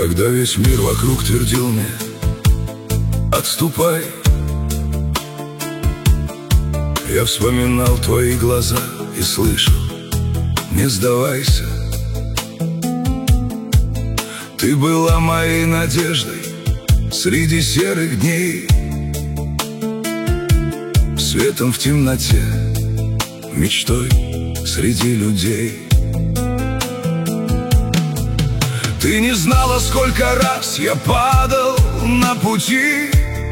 Когда весь мир вокруг твердил мне: отступай, я вспоминал твои глаза и слышал: не сдавайся. Ты была моей надеждой среди серых дней, светом в темноте, мечтой среди людей. Ты не знала, сколько раз я падал на пути,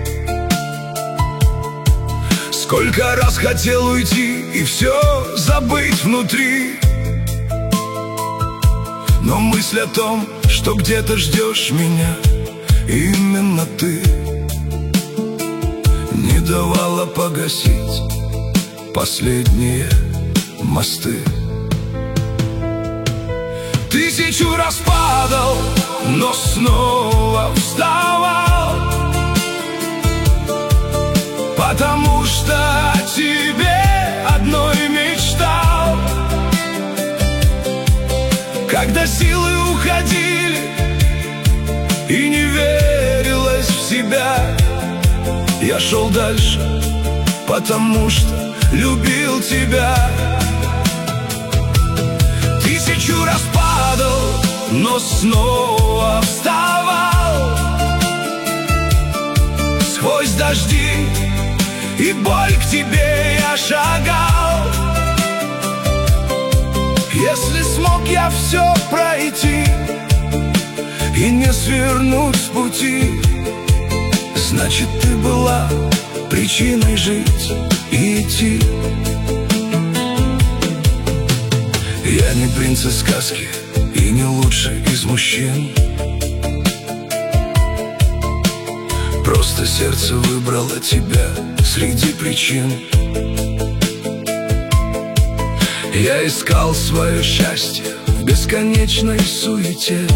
сколько раз хотел уйти и все забыть внутри. Но мысль о том, что где-то ждешь меня, именно ты, не давала погасить последние мосты. Тысячу раз падал, но снова вставал, потому что о тебе одной мечтал. Когда силы уходили и не верилось в себя, я шел дальше, потому что любил тебя. Тысячу раз падал, но снова вставал, сквозь дожди и боль к тебе я шагал. Если смог я все пройти и не свернуть с пути, значит, ты была причиной жить и идти. Я не принц из сказки и не лучший из мужчин, просто сердце выбрало тебя среди причин. Я искал свое счастье в бесконечной суете,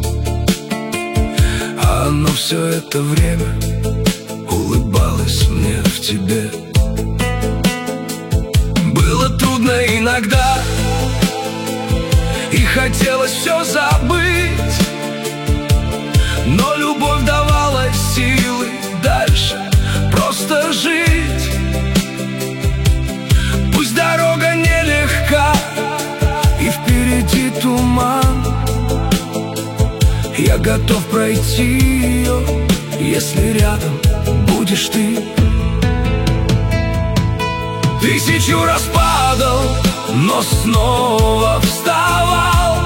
а оно все это время улыбалось мне в тебе. Было трудно иногда, и хотелось все забыть, но любовь давала силы дальше просто жить. Пусть дорога нелегка и впереди туман, я готов пройти ее, если рядом будешь ты. Тысячу раз падал, но снова вставал,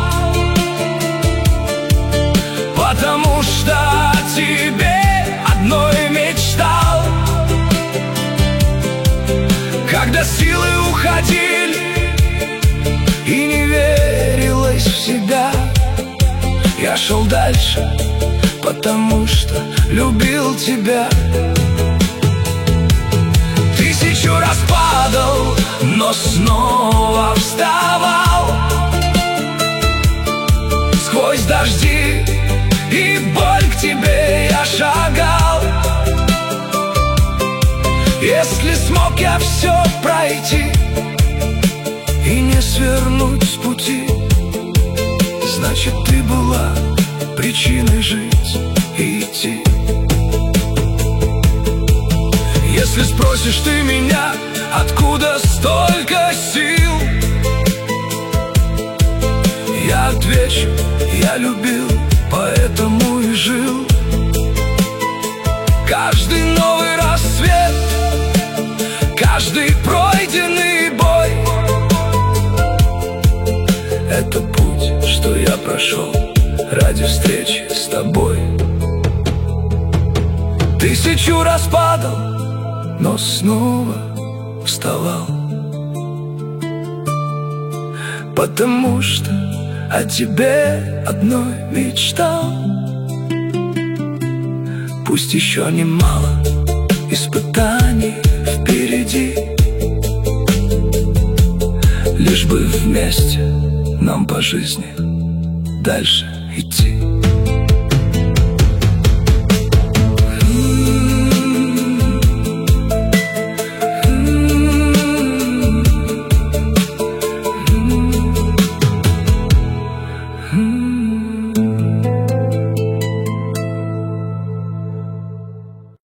потому что о тебе одной мечтал. Когда силы уходили и не верилось в себя, я шел дальше, потому что любил тебя. Тысячу раз падал, но снова вставал, сквозь дожди и боль к тебе я шагал. Если смог я все пройти и не свернуть с пути, значит, ты была причиной жить и идти. Если спросишь ты меня, откуда столько сил, я отвечу: я любил, поэтому и жил. Каждый новый рассвет, каждый пройденный бой — это путь, что я прошел ради встречи с тобой. Тысячу раз падал, но снова вставал, потому что о тебе одной мечтал. Пусть еще немало испытаний впереди, лишь бы вместе нам по жизни дальше идти. Mm-hmm.